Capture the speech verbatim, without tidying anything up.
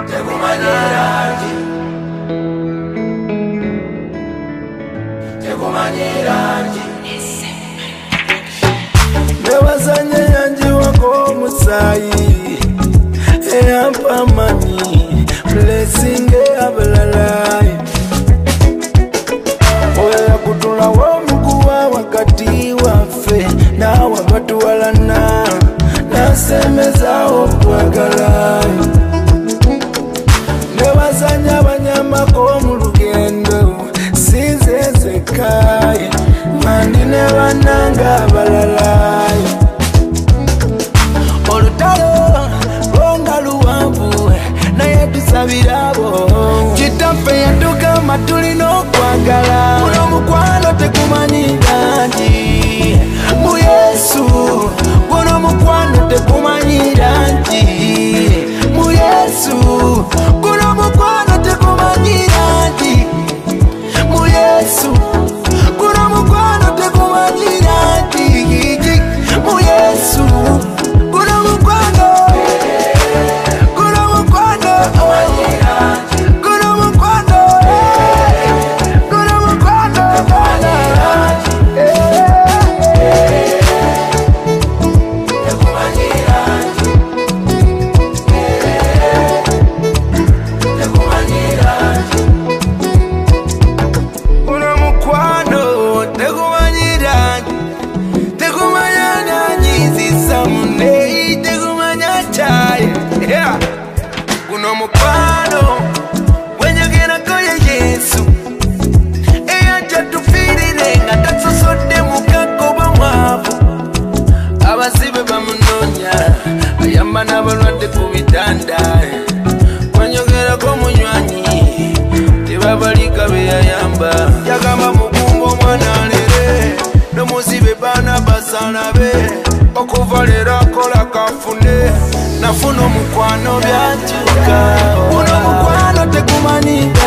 tekumanyiranje tekumanyiranje Nebazanye yanji wako musayi eyampa mani blessing abalalai oya kutula wa mkuwa wakati wafe na wabatu walana nasemeza okwagalai Nebazanya banyama ko mu lugendo sinzezekai mandine bananga balalai olutalo longa luwanvu naye tusabirabo kitafe yaduka matulino kwagala kuno mukwano tekumanyira nti mu Yesu kuno mukwano tekumanyira nti mu Yesu kuno mukwano tekumanyira nti mu Yesu kuno mukwano tekumanyira nti mu Yesu kuno mukwano kuno mukwano kuno mukwano kuno mukwano Kuno mukwano wenyogera koye Yesu eyaja tufirire nga tasosodde mukakoba mwavu abasibe bamunonya ayamba n'abalwadde ku bitanda wenyogera ko munywanyi tebabalika beyayamba yagamba mugumba omwana alere nomuzibe baana basalabe okuva leero akola kafune nafuna omukwano byatuka uno mukwano tekumanyira